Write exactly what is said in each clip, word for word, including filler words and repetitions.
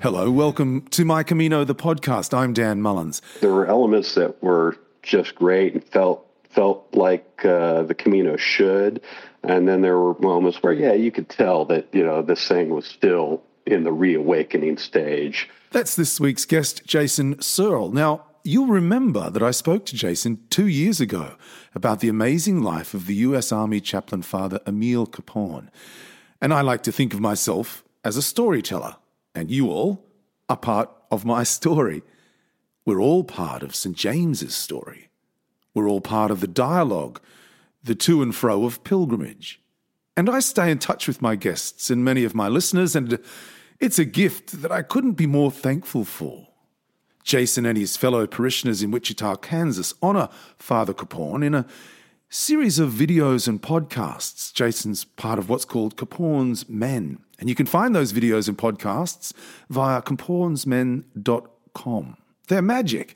Hello, welcome to My Camino, the podcast. I'm Dan Mullins. There were elements that were just great and felt felt like uh, the Camino should. And then there were moments where, yeah, you could tell that, you know, this thing was still in the reawakening stage. That's this week's guest, Jason Searle. Now, you'll remember that I spoke to Jason two years ago about the amazing life of the U S Army chaplain Father Emil Capone. And I like to think of myself as a storyteller. And you all are part of my story. We're all part of Saint James's story. We're all part of the dialogue, the to and fro of pilgrimage. And I stay in touch with my guests and many of my listeners, and it's a gift that I couldn't be more thankful for. Jason and his fellow parishioners in Wichita, Kansas, honour Father Capone in a series of videos and podcasts. Jason's part of what's called Capone's Men. And you can find those videos and podcasts via capones men dot com. They're magic.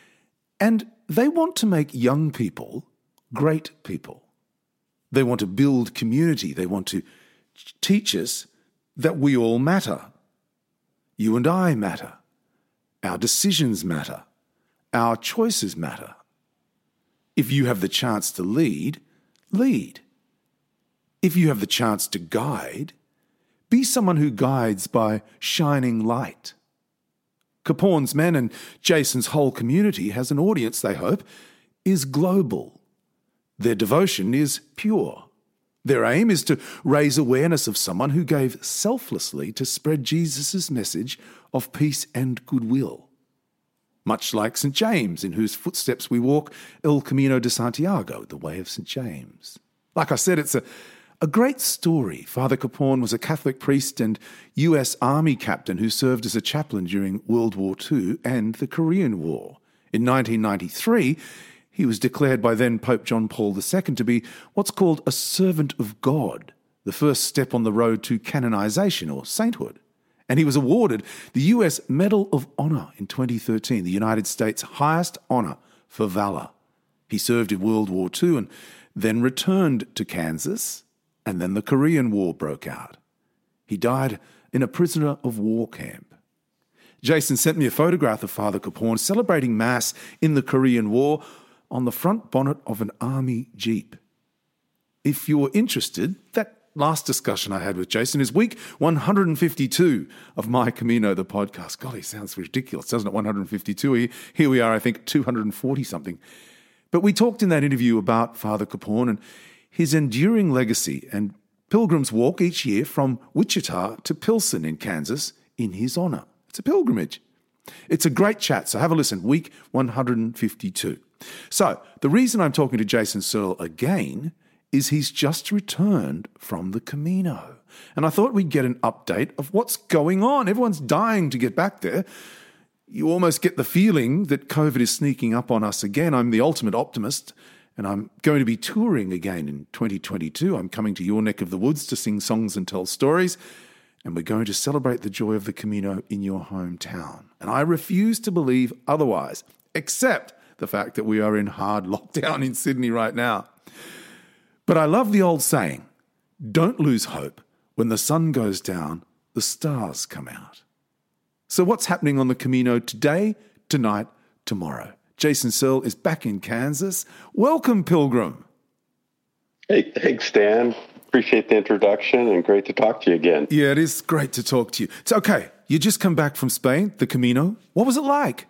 And they want to make young people great people. They want to build community. They want to teach us that we all matter. You and I matter. Our decisions matter. Our choices matter. If you have the chance to lead, lead. If you have the chance to guide, be someone who guides by shining light. Capone's Men and Jason's whole community has an audience, they hope, is global. Their devotion is pure. Their aim is to raise awareness of someone who gave selflessly to spread Jesus' message of peace and goodwill. Much like Saint James, in whose footsteps we walk, El Camino de Santiago, the way of Saint James. Like I said, it's a A great story. Father Capone was a Catholic priest and U S Army captain who served as a chaplain during World War Two and the Korean War. In nineteen ninety-three, he was declared by then Pope John Paul the Second to be what's called a servant of God, the first step on the road to canonization or sainthood. And he was awarded the U S Medal of Honor in twenty thirteen, the United States' highest honor for valor. He served in World War Two and then returned to Kansas. And then the Korean War broke out. He died in a prisoner of war camp. Jason sent me a photograph of Father Capone celebrating Mass in the Korean War on the front bonnet of an army jeep. If you're interested, that last discussion I had with Jason is week one hundred fifty-two of My Camino, the podcast. Golly, sounds ridiculous, doesn't it? one hundred fifty-two. Here we are, I think, two hundred forty something. But we talked in that interview about Father Capone and his enduring legacy and pilgrims walk each year from Wichita to Pilsen in Kansas in his honour. It's a pilgrimage. It's a great chat, so have a listen, week one hundred fifty-two. So, the reason I'm talking to Jason Searle again is he's just returned from the Camino. And I thought we'd get an update of what's going on. Everyone's dying to get back there. You almost get the feeling that COVID is sneaking up on us again. I'm the ultimate optimist. And I'm going to be touring again in twenty twenty-two. I'm coming to your neck of the woods to sing songs and tell stories. And we're going to celebrate the joy of the Camino in your hometown. And I refuse to believe otherwise, except the fact that we are in hard lockdown in Sydney right now. But I love the old saying, don't lose hope. When the sun goes down, the stars come out. So what's happening on the Camino today, tonight, tomorrow? Jason Searle is back in Kansas. Welcome, Pilgrim. Hey, thanks, Stan. Appreciate the introduction and great to talk to you again. Yeah, it is great to talk to you. It's okay. You just come back from Spain, the Camino. What was it like?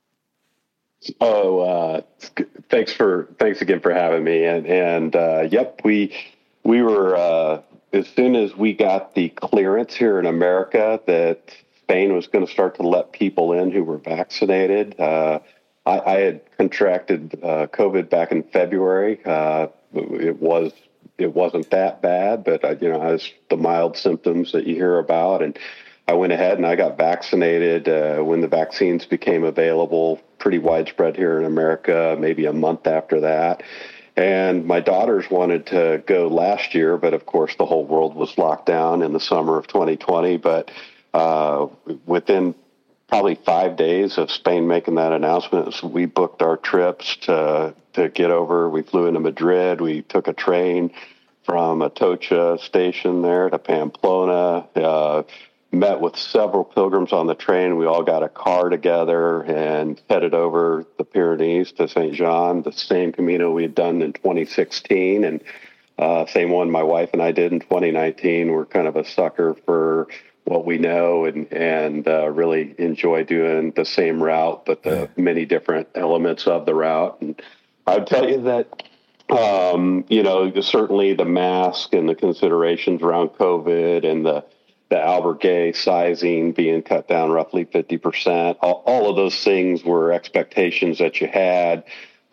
Oh, uh, thanks for thanks again for having me. And and uh, yep, we we were uh, as soon as we got the clearance here in America that Spain was going to start to let people in who were vaccinated. Uh, I, I had contracted uh, COVID back in February. Uh, it was it wasn't that bad, but I, you know, I was the mild symptoms that you hear about, and I went ahead and I got vaccinated uh, when the vaccines became available, pretty widespread here in America. Maybe a month after that, and my daughters wanted to go last year, but of course the whole world was locked down in the summer of twenty twenty. But uh, within probably five days of Spain making that announcement, so we booked our trips to to get over. We flew into Madrid. We took a train from Atocha station there to Pamplona, uh, met with several pilgrims on the train. We all got a car together and headed over the Pyrenees to Saint Jean, the same Camino we had done in twenty sixteen, and uh, same one my wife and I did in twenty nineteen. We're kind of a sucker for what we know, and and uh, really enjoy doing the same route, but the yeah. many different elements of the route. And I'd tell you that, um, you know, certainly the mask and the considerations around COVID and the the albergue sizing being cut down roughly fifty percent, all, all of those things were expectations that you had.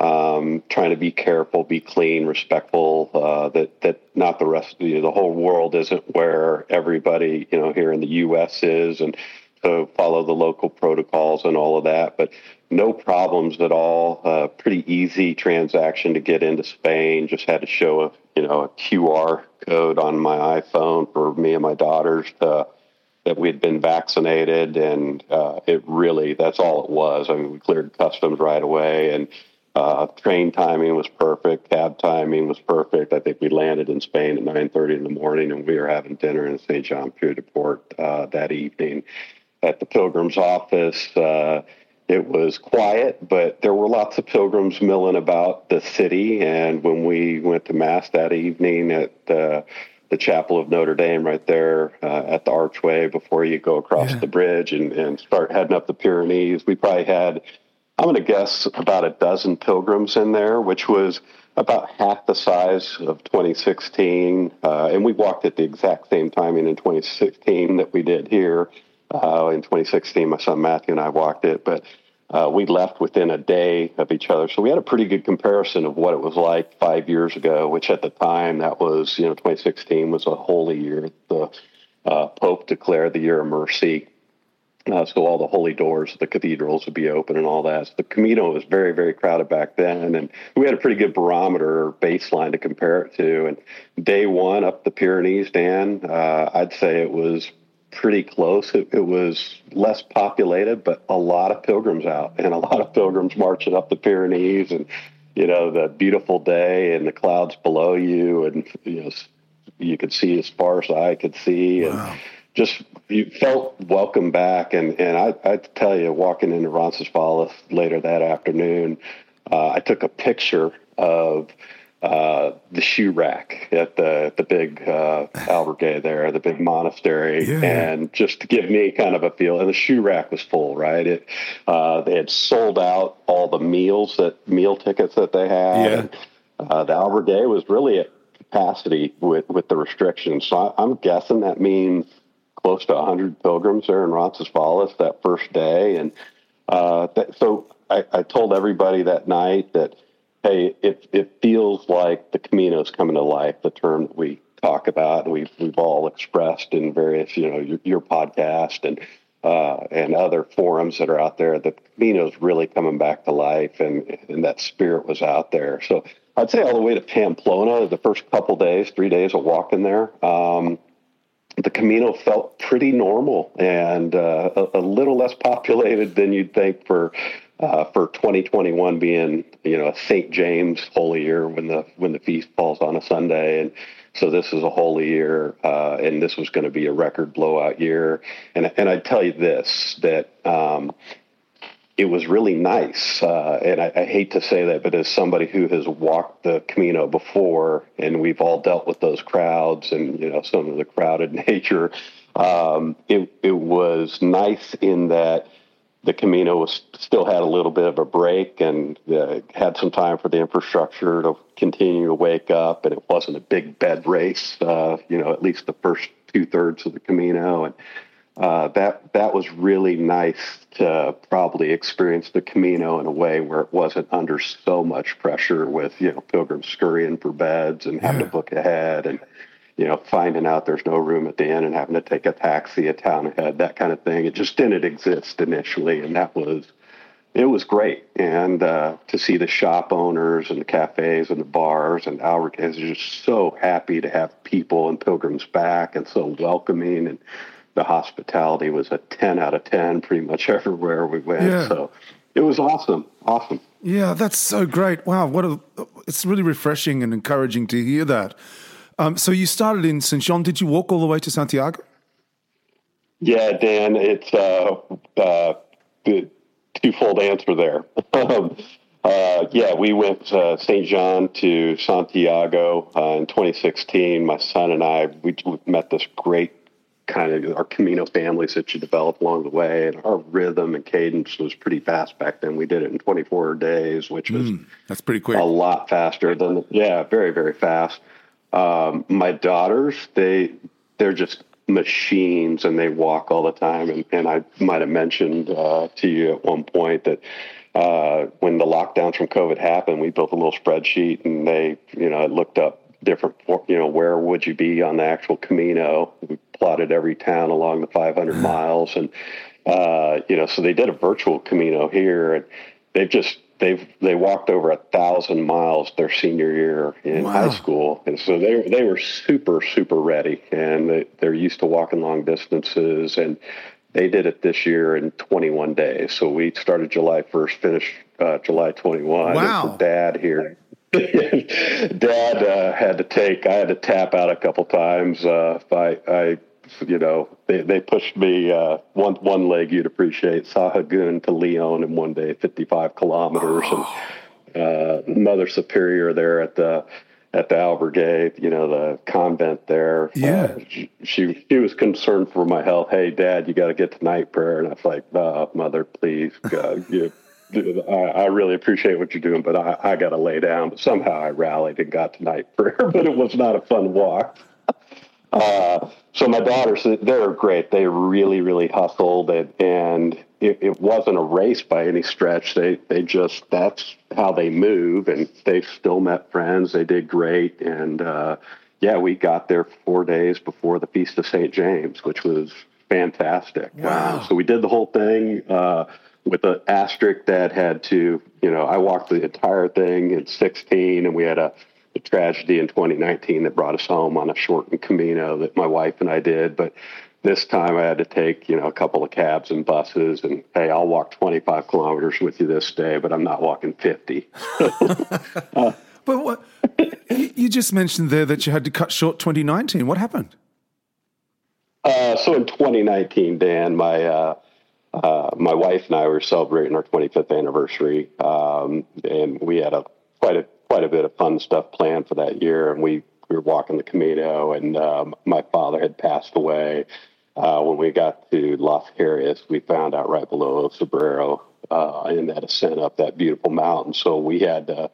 Um, trying to be careful, be clean, respectful, uh, that, that not the rest of the, the whole world isn't where everybody, you know, here in the U S is, and so follow the local protocols and all of that, but no problems at all. Uh, pretty easy transaction to get into Spain. Just had to show a, you know, a Q R code on my iPhone for me and my daughters to, that we had been vaccinated. And, uh, it really, that's all it was. I mean, we cleared customs right away, and, Uh, train timing was perfect. Cab timing was perfect. I think we landed in Spain at nine thirty in the morning, and we were having dinner in Saint Jean Pied de Port uh, that evening. At the pilgrim's office, uh, it was quiet, but there were lots of pilgrims milling about the city. And when we went to Mass that evening at uh, the Chapel of Notre Dame right there uh, at the archway before you go across yeah. the bridge and, and start heading up the Pyrenees, we probably had, I'm going to guess, about a dozen pilgrims in there, which was about half the size of twenty sixteen. Uh, and we walked at the exact same timing in twenty sixteen that we did here. Uh, in twenty sixteen, my son Matthew and I walked it, but uh, we left within a day of each other. So we had a pretty good comparison of what it was like five years ago, which at the time that was, you know, twenty sixteen was a holy year. The uh, Pope declared the year of mercy. Uh, so all the holy doors of the cathedrals would be open and all that. So the Camino was very, very crowded back then. And we had a pretty good barometer or baseline to compare it to. And day one up the Pyrenees, Dan, uh, I'd say it was pretty close. It, it was less populated, but a lot of pilgrims out and a lot of pilgrims marching up the Pyrenees, and, you know, the beautiful day and the clouds below you. And, you know, you could see as far as I could see. Wow. And just, you felt welcome back. And, and I, I tell you, walking into Roncesvalles later that afternoon, uh, I took a picture of uh, the shoe rack at the, the big uh, albergue there, the big monastery, yeah. and just to give me kind of a feel. And the shoe rack was full, right? It, uh, they had sold out all the meals, that meal tickets that they had. Yeah. And, uh, the albergue was really at capacity with, with the restrictions. So I, I'm guessing that means close to one hundred pilgrims there in Roncesvalles that first day. And uh, that, so I, I told everybody that night that, hey, it, it feels like the Camino is coming to life, the term that we talk about, and we've, we've all expressed in various, you know, your, your podcast and uh, and other forums that are out there. The Camino is really coming back to life, and, and that spirit was out there. So I'd say all the way to Pamplona, the first couple days, three days of walking there, um, the Camino felt pretty normal and uh, a, a little less populated than you'd think for uh, for twenty twenty-one being, you know, a Saint James holy year when the when the feast falls on a Sunday. And so this is a holy year, uh, and this was going to be a record blowout year. And and I'd tell you this, that um, it was really nice. Uh, and I, I hate to say that, but as somebody who has walked the Camino before, and we've all dealt with those crowds and, you know, some of the crowded nature, um, it, it was nice in that the Camino was still had a little bit of a break and uh, had some time for the infrastructure to continue to wake up. And it wasn't a big bed race, uh, you know, at least the first two thirds of the Camino. And Uh, that that was really nice to probably experience the Camino in a way where it wasn't under so much pressure with, you know, pilgrims scurrying for beds and having yeah. to book ahead and, you know, finding out there's no room at the inn and having to take a taxi a town ahead, that kind of thing. It just didn't exist initially, and that was, it was great. And uh, to see the shop owners and the cafes and the bars and Albergues are just so happy to have people and pilgrims back and so welcoming, and the hospitality was a ten out of ten pretty much everywhere we went. Yeah. So it was awesome. Awesome. Yeah, that's so great. Wow. What a, it's really refreshing and encouraging to hear that. Um, so you started in Saint Jean. Did you walk all the way to Santiago? Yeah, Dan, it's uh, uh, the twofold answer there. um, uh, yeah, we went uh, Saint John to Santiago uh, in twenty sixteen. My son and I, we, we met this great kind of our Camino families that you develop along the way, and our rhythm and cadence was pretty fast back then. We did it in twenty-four days, which was mm, that's pretty quick. A lot faster than yeah, very very fast. Um, my daughters, they they're just machines, and they walk all the time. And, and I might have mentioned uh, to you at one point that uh, when the lockdowns from COVID happened, we built a little spreadsheet, and they you know looked up different, you know, where would you be on the actual Camino? We plotted every town along the five hundred miles. And, uh, you know, so they did a virtual Camino here, and they've just, they've, they walked over a thousand miles their senior year in wow. high school. And so they, they were super, super ready, and they, they're used to walking long distances, and they did it this year in twenty-one days. So we started July first, finished uh, July twenty-first. Wow. And for Dad here, Dad uh, had to take, I had to tap out a couple times. Uh, I, I, you know, they, they pushed me uh, one one leg you'd appreciate, Sahagún to Leon in one day, fifty-five kilometers. Oh. And uh, Mother Superior there at the at the Albergate, you know, the convent there. Yeah. Uh, she, she she was concerned for my health. Hey, Dad, you got to get to night prayer. And I was like, uh, Mother, please, uh, you I, I really appreciate what you're doing, but I, I got to lay down. But somehow I rallied and got to night prayer, but it was not a fun walk. Uh, so my daughters, they're great. They really, really hustled, and, and it, it wasn't a race by any stretch. They, they just, that's how they move, and they still met friends. They did great. And, uh, yeah, we got there four days before the Feast of Saint James, which was fantastic. Wow. Uh, so we did the whole thing, uh, with an asterisk that had to, you know, I walked the entire thing in sixteen, and we had a, a tragedy in twenty nineteen that brought us home on a shortened Camino that my wife and I did. But this time I had to take, you know, a couple of cabs and buses, and hey, I'll walk twenty-five kilometers with you this day, but I'm not walking fifty. uh, but what, you just mentioned there that you had to cut short twenty nineteen. What happened? Uh, so in twenty nineteen, Dan, my, uh, Uh, my wife and I were celebrating our twenty-fifth anniversary, um, and we had a quite a quite a bit of fun stuff planned for that year. And we, we were walking the Camino, and um, my father had passed away. Uh, when we got to Las Harrias, we found out right below Sobrero uh, in that ascent up that beautiful mountain. So we had to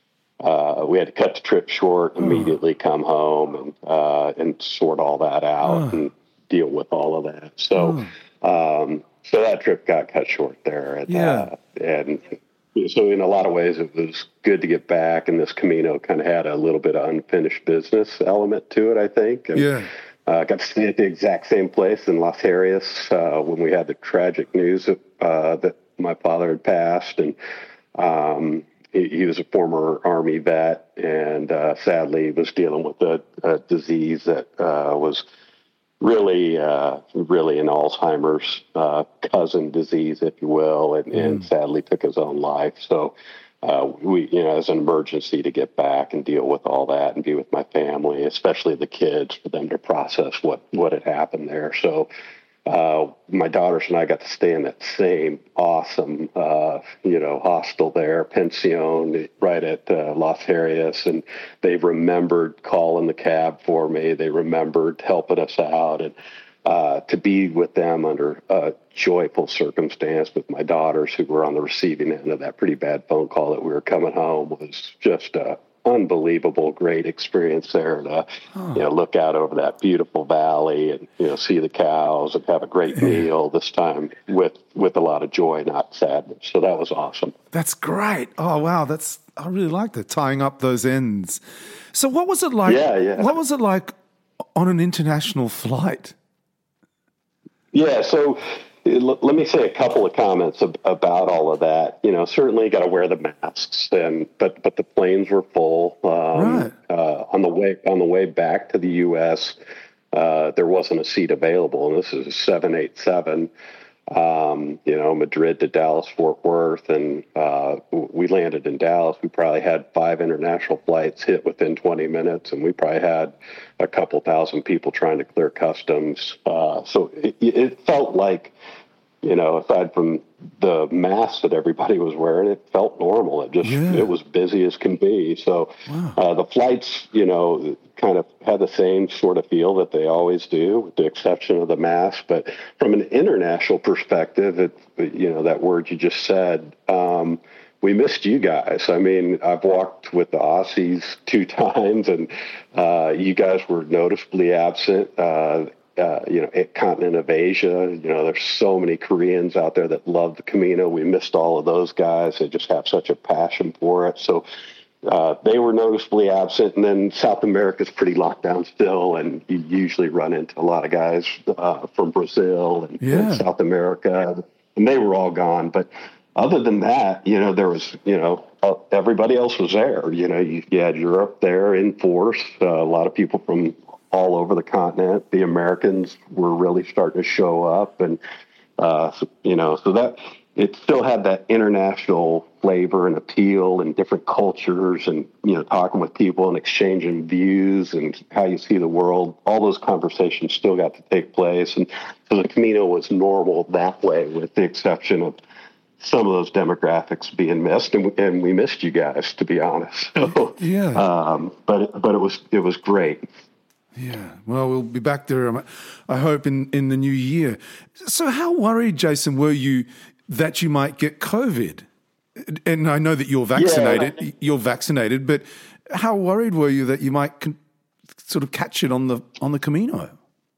uh, we had to cut the trip short, immediately come home, and uh, and sort all that out and deal with all of that. So. Um, So that trip got cut short there. And, yeah. Uh, and so in a lot of ways, it was good to get back. And this Camino kind of had a little bit of unfinished business element to it, I think. And, yeah. Uh, got to stay at the exact same place in Las Harrias uh, when we had the tragic news of, uh, that my father had passed. And um, he, he was a former Army vet, and uh, sadly was dealing with a, a disease that uh, was really, uh, really an Alzheimer's uh, cousin disease, if you will, and, mm. and sadly took his own life. So uh, we, you know, as an emergency to get back and deal with all that and be with my family, especially the kids, for them to process what, what had happened there. So uh, my daughters and I got to stay in that same awesome, uh, you know, hostel there, pension, right at uh, Las Harrias. And they remembered calling the cab for me. They remembered helping us out. And uh, to be with them under a joyful circumstance with my daughters who were on the receiving end of that pretty bad phone call that we were coming home was just a unbelievable, great experience there to, oh. you know, look out over that beautiful valley and, you know, see the cows and have a great meal this time with, with a lot of joy, not sadness. So that was awesome. That's great. Oh, wow. That's, I really like that, tying up those ends. So what was it like? Yeah, yeah. What was it like on an international flight? Yeah. So let me say a couple of comments about all of that. You know, certainly got to wear the masks, and but but the planes were full. Um, right. Uh, on the way on the way back to the U S, uh, there wasn't a seat available, and this is a seven eighty-seven. Um, you know, Madrid to Dallas, Fort Worth, and uh, we landed in Dallas. We probably had five international flights hit within twenty minutes, and we probably had a couple thousand people trying to clear customs. Uh, so it, it felt like, you know, aside from the mask that everybody was wearing, it felt normal. It just, Yeah. it was busy as can be. So Wow. uh, the flights, you know, kind of had the same sort of feel that they always do, with the exception of the mask. But from an international perspective, it, you know, that word you just said, um, we missed you guys. I mean, I've walked with the Aussies two times, and uh, you guys were noticeably absent. Uh, Uh, you know, continent of Asia. You know, there's so many Koreans out there that love the Camino. We missed all of those guys. They just have such a passion for it. So uh, they were noticeably absent. And then South America's pretty locked down still, and you usually run into a lot of guys uh, from Brazil and, Yeah. and South America, and they were all gone. But other than that, you know, there was, you know, uh, everybody else was there. You know, you, you had Europe there in force, uh, a lot of people from all over the continent. The Americans were really starting to show up, and uh, so, you know, so that it still had that international flavor and appeal, and different cultures, and you know, talking with people and exchanging views and how you see the world. All those conversations still got to take place, and so the Camino was normal that way, with the exception of some of those demographics being missed, and we, and we missed you guys, to be honest. So, Yeah. um, but but it was it was great. Yeah, well, we'll be back there, um, I hope, in, in the new year. So how worried, Jason, were you that you might get COVID? And I know that you're vaccinated, Yeah. you're vaccinated, but how worried were you that you might con- sort of catch it on the on the Camino?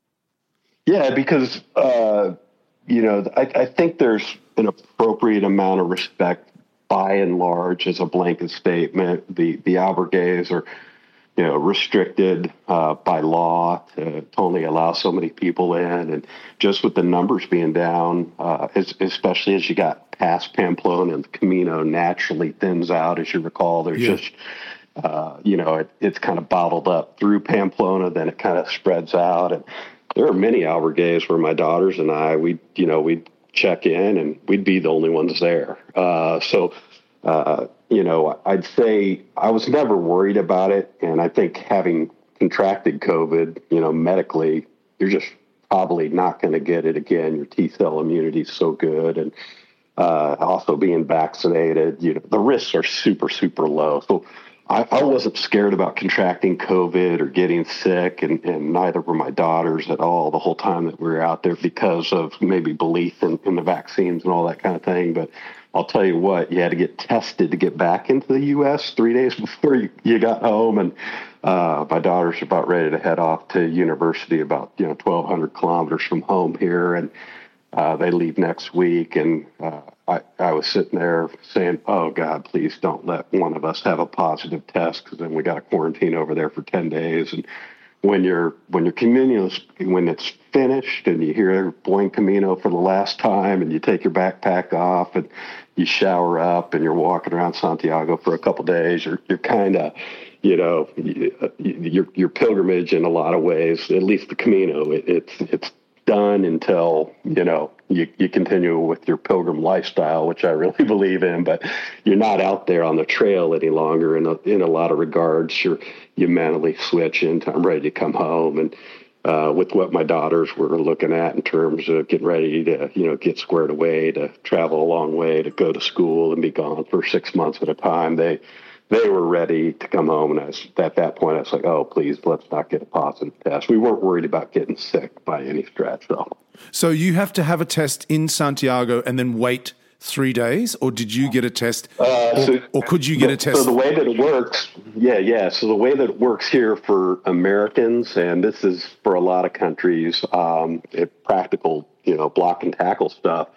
Yeah, because, uh, you know, I, I think there's an appropriate amount of respect, by and large, as a blanket statement. The, the albergues are, you know, restricted uh, by law to, to only allow so many people in. And just with the numbers being down, uh, as, especially as you got past Pamplona, and the Camino naturally thins out, as you recall. There's Yeah. just, uh, you know, it, it's kind of bottled up through Pamplona, then it kind of spreads out. And there are many albergues where my daughters and I, we, you know, we'd check in and we'd be the only ones there. Uh, so, uh, you know, I'd say I was never worried about it. And I think having contracted COVID, you know, medically, you're just probably not going to get it again. Your T-cell immunity is so good. And uh, also being vaccinated, you know, the risks are super, super low. So I, I wasn't scared about contracting COVID or getting sick, and, and neither were my daughters at all the whole time that we were out there, because of maybe belief in, in the vaccines and all that kind of thing. But I'll tell you what, you had to get tested to get back into the U S three days before you, you got home. And uh, my daughters are about ready to head off to university, about, you know, twelve hundred kilometers from home here. And uh, they leave next week. And uh, I, I was sitting there saying, oh, God, please don't let one of us have a positive test, because then we got to quarantine over there for ten days. And when you're when your Camino, when it's finished and you hear Buen Camino for the last time, and you take your backpack off and you shower up and you're walking around Santiago for a couple of days, you're you're kind of, you know, your your pilgrimage in a lot of ways, at least the Camino, it, it's it's done until, you know, you, you continue with your pilgrim lifestyle, which I really believe in, but you're not out there on the trail any longer. In a, in a lot of regards, you're, you mentally switch into, I'm ready to come home. And uh, with what my daughters were looking at in terms of getting ready to, you know, get squared away, to travel a long way, to go to school and be gone for six months at a time, they, they were ready to come home. And I was, at that point, I was like, oh, please, let's not get a positive test. We weren't worried about getting sick by any stretch, though. So you have to have a test in Santiago and then wait three days, or did you get a test, uh, or, so, or could you get the, a test? So the way that it works, yeah, yeah. So the way that it works here for Americans, and this is for a lot of countries, um, it, practical, you know, block and tackle stuff.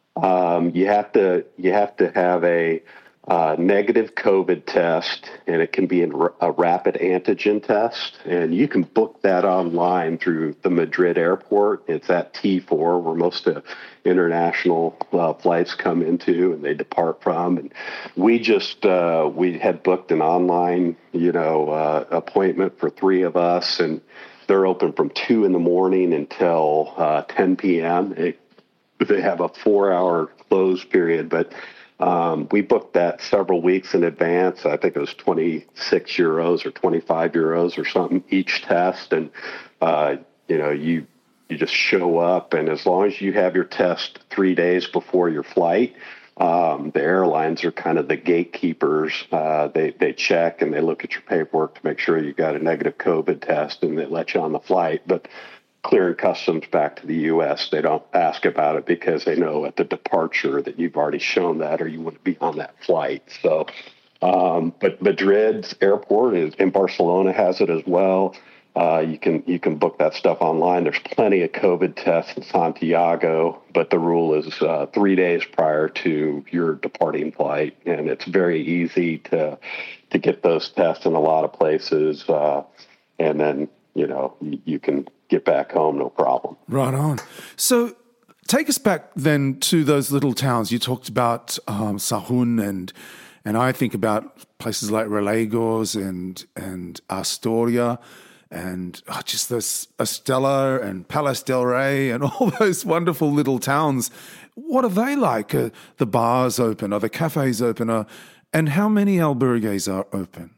Um, you have to, you have to have a Uh, negative COVID test, and it can be an, a rapid antigen test, and you can book that online through the Madrid airport. It's at T four, where most of international uh, flights come into and they depart from. And we just uh, we had booked an online, you know, uh, appointment for three of us, and they're open from two in the morning until uh, ten p.m. It, they have a four hour close period, but um, we booked that several weeks in advance. I think it was twenty-six euros or twenty-five euros or something each test. And, uh, you know, you, you just show up, and as long as you have your test three days before your flight, um, the airlines are kind of the gatekeepers. Uh, they, they check and they look at your paperwork to make sure you got a negative COVID test, and they let you on the flight. But clearing customs back to the U S, they don't ask about it because they know at the departure that you've already shown that, or you wouldn't be on that flight. So, um, but Madrid's airport is in Barcelona has it as well. Uh, you can you can book that stuff online. There's plenty of COVID tests in Santiago, but the rule is uh, three days prior to your departing flight, and it's very easy to to get those tests in a lot of places, uh, and then you know you, you can get back home no problem. Right on. So take us back then to those little towns. You talked about um, Sahun, and and I think about places like Relegos and and Astoria, and oh, just this Estella and Palos del Rey and all those wonderful little towns. What are they like? Are the bars open? Are the cafes open? Are, and how many albergues are open?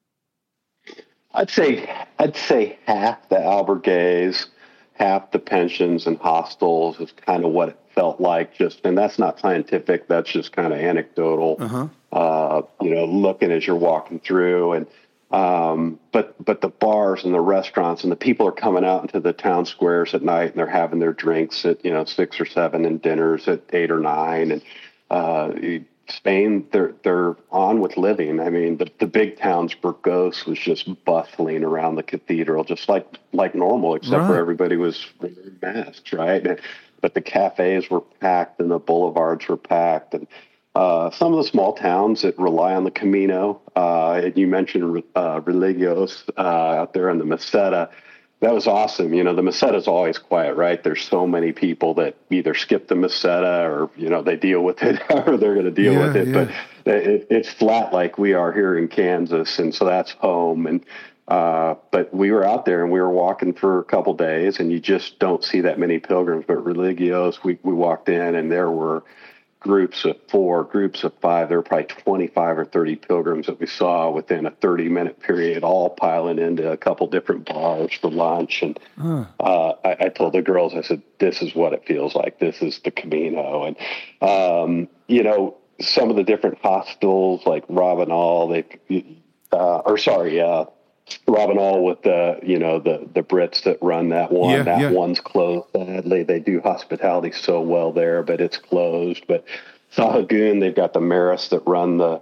I'd say I'd say half the albergues, half the pensions and hostels is kind of what it felt like. Just, and that's not scientific. That's just kind of anecdotal. Uh-huh. Uh, you know, looking as you're walking through, and um, but but the bars and the restaurants and the people are coming out into the town squares at night, and they're having their drinks at you know six or seven, and dinners at eight or nine, and uh, Spain, they're they're on with living. I mean, the, the big towns, Burgos was just bustling around the cathedral, just like like normal, except right. for everybody was wearing masks, right? But the cafes were packed and the boulevards were packed, and uh, some of the small towns that rely on the Camino. Uh, and you mentioned uh, Religio's uh, out there in the Meseta. That was awesome. You know, the Meseta is always quiet, right? There's so many people that either skip the Meseta or, you know, they deal with it or they're going to deal yeah, with it. Yeah. But it, it's flat like we are here in Kansas. And so that's home. And, uh, but we were out there and we were walking for a couple days, and you just don't see that many pilgrims. But Religio's, we, we walked in and there were groups of four, groups of five. There were probably twenty-five or thirty pilgrims that we saw within a thirty minute period, all piling into a couple different bars for lunch. And huh. uh, I, I told the girls, I said, this is what it feels like. This is the Camino. And, um, you know, some of the different hostels like Rabanal, they, uh, or sorry, uh, Rabanal with the, you know, the, the Brits that run that one, yeah, that yeah. one's closed. Sadly, they do hospitality so well there, but it's closed. But Sahagún, they've got the Maris that run the,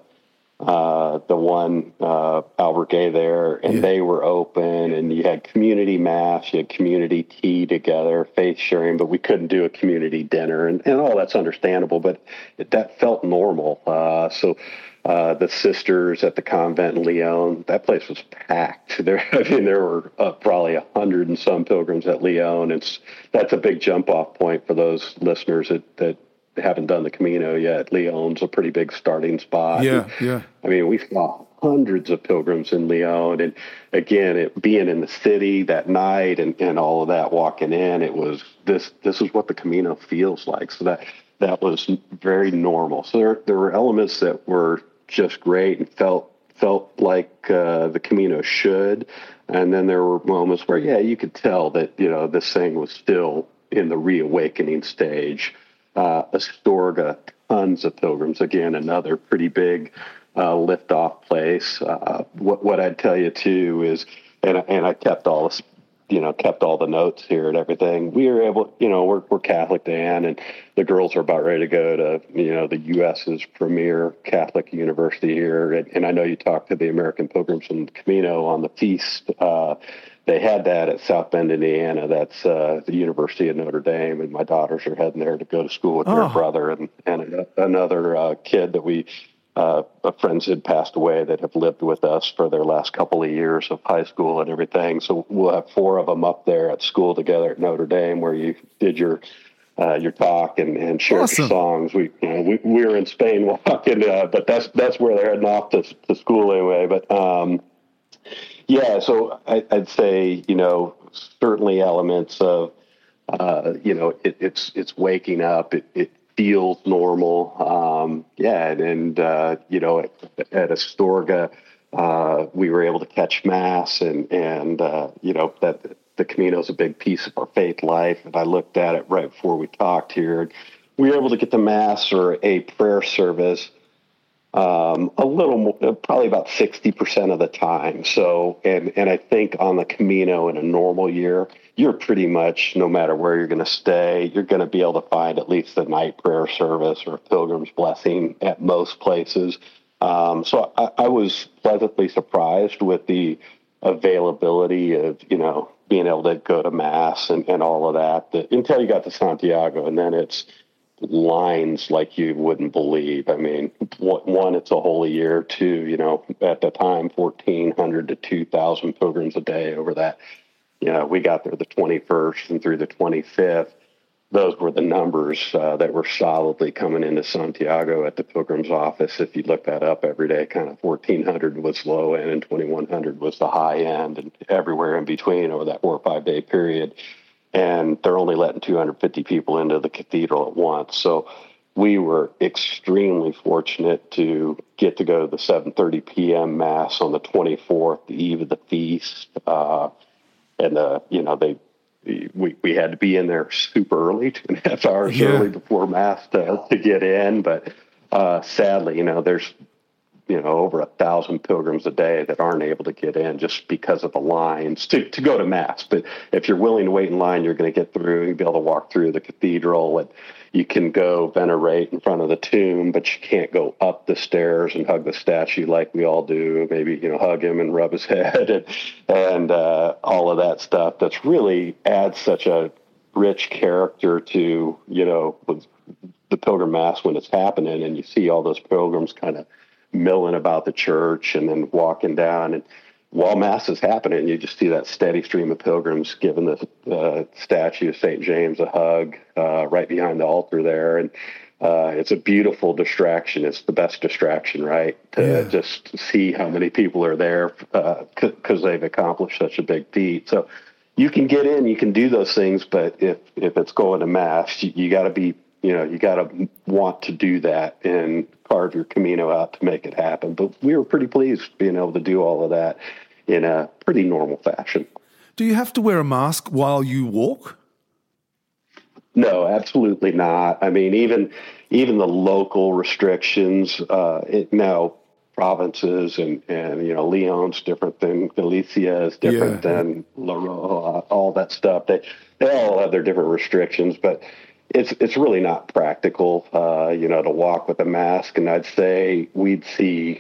uh, the one, uh, albergue there, and yeah. they were open, and you had community mass, you had community tea together, faith sharing, but we couldn't do a community dinner, and, and all that's understandable, but it, that felt normal. Uh, so, Uh, the sisters at the convent in Leon, that place was packed. There, I mean, there were uh, probably a hundred and some pilgrims at Leon. It's that's a big jump off point for those listeners that, that haven't done the Camino yet. Leon's a pretty big starting spot. Yeah, and, yeah. I mean, we saw hundreds of pilgrims in Leon, and again, it being in the city that night and, and all of that, walking in, it was this. This is what the Camino feels like. So that that was very normal. So there there were elements that were just great and felt felt like uh, the Camino should. And then there were moments where, yeah, you could tell that, you know, this thing was still in the reawakening stage. Uh, Astorga, tons of pilgrims. Again, another pretty big uh, lift-off place. Uh, what, what I'd tell you, too, is, and, and I kept all this, you know, kept all the notes here and everything. We were able, you know, we're, we're Catholic, Dan, and the girls are about ready to go to, you know, the U S's premier Catholic university here. And, and I know you talked to the American Pilgrims and Camino on the feast. Uh, they had that at South Bend, Indiana. That's uh, the University of Notre Dame. And my daughters are heading there to go to school with oh. their brother and, and another uh, kid that we, Uh, friends had passed away that have lived with us for their last couple of years of high school and everything. So we'll have four of them up there at school together at Notre Dame, where you did your uh, your talk and, and shared awesome. your songs. We, you know, we we were in Spain walking, uh, but that's that's where they're heading off to, to school anyway. But um, yeah, so I, I'd say, you know, certainly elements of uh, you know, it, it's it's waking up. It, it feels normal. Um, yeah, and, and uh, you know, at, at Astorga, uh, we were able to catch mass, and and uh, you know that the Camino is a big piece of our faith life. And I looked at it right before we talked here. And we were able to get the mass or a prayer service um, a little more, probably about sixty percent of the time. So, and, and I think on the Camino in a normal year, you're pretty much, no matter where you're going to stay, you're going to be able to find at least a night prayer service or a pilgrim's blessing at most places. Um, so I, I was pleasantly surprised with the availability of, you know, being able to go to mass and, and all of that, that until you got to Santiago, and then it's lines like you wouldn't believe. I mean, one, it's a holy year. Two, you know, at the time, fourteen hundred to two thousand pilgrims a day over that. You know, we got there the twenty-first and through the twenty-fifth. Those were the numbers uh, that were solidly coming into Santiago at the pilgrim's office. If you look that up every day, kind of fourteen hundred was low end and twenty-one hundred was the high end, and everywhere in between over that four or five day period. And they're only letting two hundred fifty people into the cathedral at once. So we were extremely fortunate to get to go to the seven thirty p.m. Mass on the twenty-fourth, the eve of the feast. Uh, and, uh, you know, they we, we had to be in there super early, two and a half hours yeah. early before Mass to, to get in. But uh, sadly, you know, there's, you know, over a thousand pilgrims a day that aren't able to get in just because of the lines to, to go to Mass. But if you're willing to wait in line, you're going to get through. You'll be able to walk through the cathedral, and you can go venerate in front of the tomb, but you can't go up the stairs and hug the statue like we all do. Maybe, you know, hug him and rub his head and, and uh, all of that stuff. That's really adds such a rich character to, you know, the pilgrim Mass when it's happening, and you see all those pilgrims kind of milling about the church and then walking down, and while Mass is happening, you just see that steady stream of pilgrims giving the uh, statue of Saint James a hug uh, right behind the altar there. And uh, it's a beautiful distraction. It's the best distraction, right? To yeah. just see how many people are there because uh, they've accomplished such a big feat. So you can get in, you can do those things, but if, if it's going to Mass, you, you got to be, you know, you got to want to do that and carve your Camino out to make it happen. But we were pretty pleased being able to do all of that in a pretty normal fashion. Do you have to wear a mask while you walk? No, absolutely not. I mean, even even the local restrictions, uh, it, now provinces and, and, you know, Leon's different than Galicia is different yeah. than La Rioja, all that stuff. They, they all have their different restrictions, but it's it's really not practical, uh, you know, to walk with a mask. And I'd say we'd see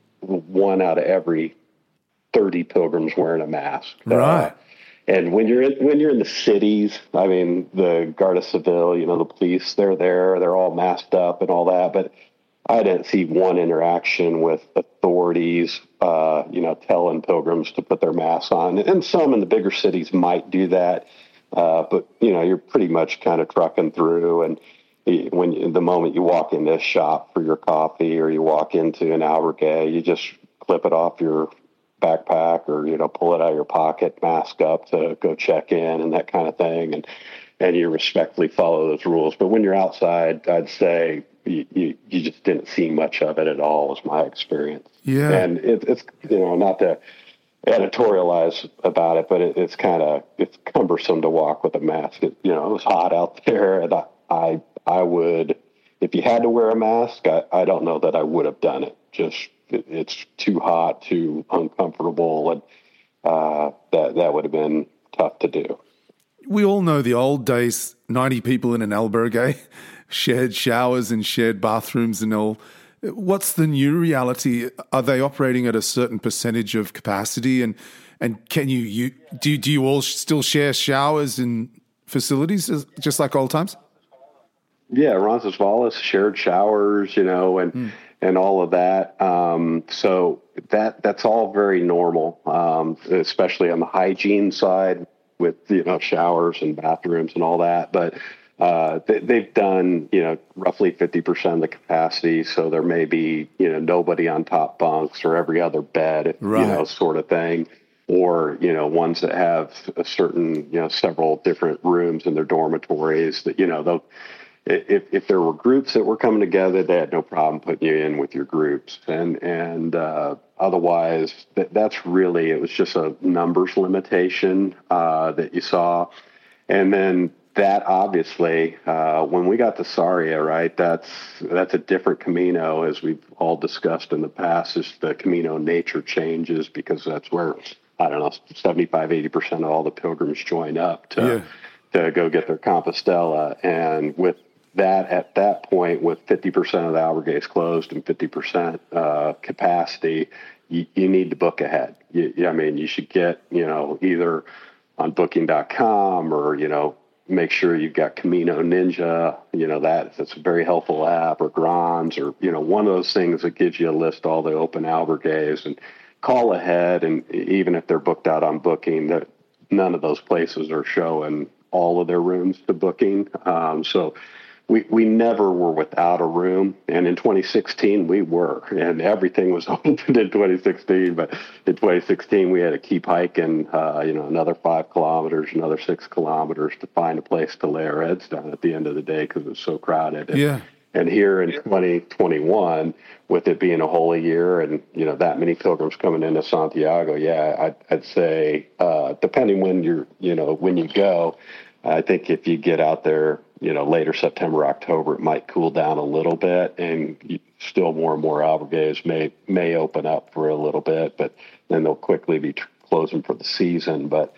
one out of every thirty pilgrims wearing a mask. Right. Uh, and when you're in, when you're in the cities, I mean, the Guardia Civil, you know, the police, they're there, they're all masked up and all that. But I didn't see one interaction with authorities, uh, you know, telling pilgrims to put their masks on. And some in the bigger cities might do that. Uh, but, you know, you're pretty much kind of trucking through. And when you, the moment you walk into a shop for your coffee or you walk into an albergue, you just clip it off your backpack or, you know, pull it out of your pocket, mask up to go check in and that kind of thing. And, and you respectfully follow those rules. But when you're outside, I'd say you, you, you just didn't see much of it at all, was my experience. Yeah. And it, it's, you know, not to editorialize about it, but it, it's kind of, it's cumbersome to walk with a mask. It, you know, it was hot out there, and I, I, I would, if you had to wear a mask, I, I don't know that I would have done it. Just, it, it's too hot, too uncomfortable, and uh, that, that would have been tough to do. We all know the old days, ninety people in an albergue, shared showers and shared bathrooms and all. What's the new reality? Are they operating at a certain percentage of capacity? And and can you, you do, do you all still share showers and facilities just like old times? Yeah, Roncesvalles shared showers, you know, and mm. and all of that. Um, so that that's all very normal, um, especially on the hygiene side with, you know, showers and bathrooms and all that. But Uh, they, they've done, you know, roughly fifty percent of the capacity. So there may be, you know, nobody on top bunks or every other bed, right. you know, sort of thing. or, you know, ones that have a certain, you know, several different rooms in their dormitories that, you know, they'll, if, if there were groups that were coming together, they had no problem putting you in with your groups. And, and, uh, otherwise that, that's really, it was just a numbers limitation, uh, that you saw. And then that obviously, uh, when we got to Sarria, right, that's, that's a different Camino, as we've all discussed in the past. Is the Camino nature changes, because that's where, I don't know, seventy-five, eighty percent of all the pilgrims join up to, yeah. to go get their Compostela. And with that, at that point, with fifty percent of the albergues closed and fifty percent uh, capacity, you, you need to book ahead. You, I mean, you should get, you know, either on booking dot com or, you know, make sure you've got Camino Ninja, you know, that that's a very helpful app, or Grons, or, you know, one of those things that gives you a list of all the open albergues, and call ahead. And even if they're booked out on Booking, that none of those places are showing all of their rooms to Booking. Um, so we, we never were without a room. And in twenty sixteen, we were, and everything was open in twenty sixteen. But in twenty sixteen, we had to keep hiking, uh, you know, another five kilometers, another six kilometers to find a place to lay our heads down at the end of the day, because it was so crowded. And, yeah. And here in twenty twenty-one, with it being a holy year and, you know, that many pilgrims coming into Santiago, yeah, I'd, I'd say, uh, depending when you're, you know, when you go, I think if you get out there, you know, later September, October, it might cool down a little bit, and you, still more and more albergues may may open up for a little bit, but then they'll quickly be t- closing for the season. But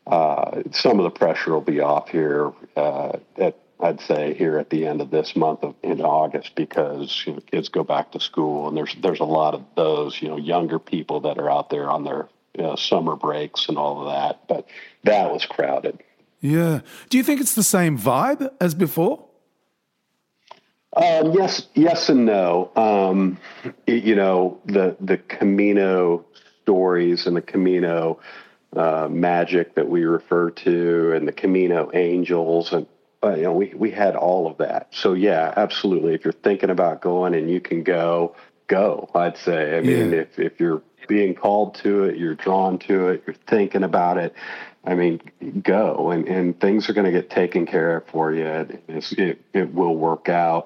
uh, some of the pressure will be off here uh, at, I'd say, here at the end of this month of in August, because, you know, kids go back to school, and there's there's a lot of those, you know, younger people that are out there on their, you know, summer breaks and all of that. But that was crowded. Yeah. Do you think it's the same vibe as before? Um, yes, yes and no. Um, it, you know, the the Camino stories and the Camino uh, magic that we refer to, and the Camino angels, and uh, you know, we we had all of that. So yeah, absolutely. If you're thinking about going and you can go, go. I'd say. I mean, yeah. if if you're being called to it, you're drawn to it, you're thinking about it, I mean, go, and, and things are going to get taken care of for you. It, it, it will work out.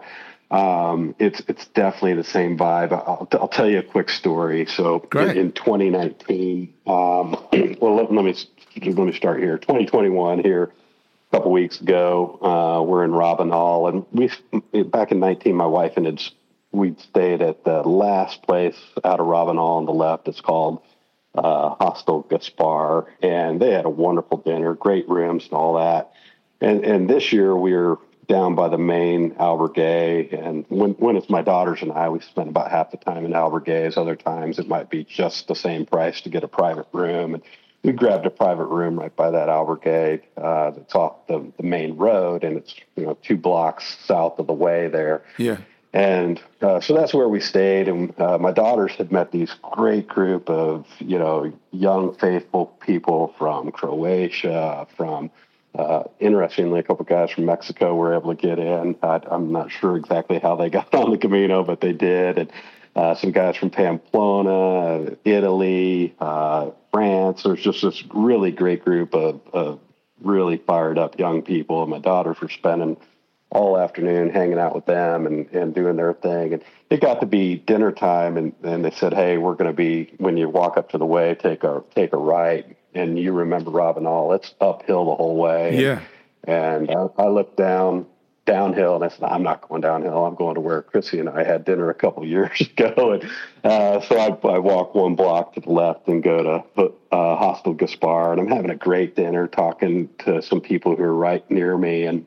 Um, it's it's definitely the same vibe. I'll, I'll tell you a quick story. So in, in twenty nineteen, um, well, let, let me let me start here. twenty twenty-one here, a couple weeks ago, uh, we're in Rabanal, and we back in nineteen, my wife and it's we stayed at the last place out of Rabanal on the left. It's called uh, Hostel Gaspar, and they had a wonderful dinner, great rooms and all that. And and this year we were down by the main albergue, and when when it's my daughters and I, we spend about half the time in albergues. Other times it might be just the same price to get a private room, and we grabbed a private room right by that albergue uh, that's off the, the main road, and it's, you know, two blocks south of the way there. Yeah. And uh, so that's where we stayed. And uh, my daughters had met these great group of, you know, young, faithful people from Croatia, from, uh, interestingly, a couple of guys from Mexico were able to get in. I, I'm not sure exactly how they got on the Camino, but they did. And uh, some guys from Pamplona, Italy, uh, France. There's just this really great group of, of really fired up young people. And my daughters were spending all afternoon hanging out with them and, and doing their thing. And it got to be dinner time, and, and they said, hey, we're going to be, when you walk up to the way, take a take a right. And you remember Rabanal, it's uphill the whole way. Yeah. And, and I, I looked down, downhill, and I said, I'm not going downhill. I'm going to where Chrissy and I had dinner a couple of years ago. And uh, so I, I walk one block to the left and go to uh, Hostel Gaspar, and I'm having a great dinner talking to some people who are right near me. And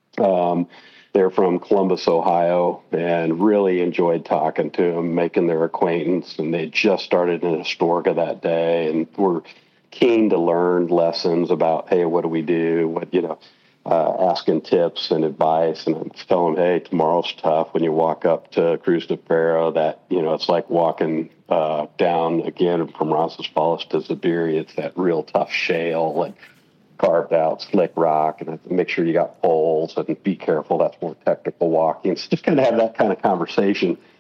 Um, they're from Columbus, Ohio, and really enjoyed talking to them, making their acquaintance. And they just started in Astorga that day, and were keen to learn lessons about, hey, what do we do? What, you know, uh, asking tips and advice. And I'm telling them, hey, tomorrow's tough when you walk up to Cruz de Ferro. That, you know, it's like walking uh, down again from Roncesvalles to Zubiri. It's that real tough shale and carved out slick rock, and make sure you got poles and be careful. That's more technical walking. So just kind of have that kind of conversation.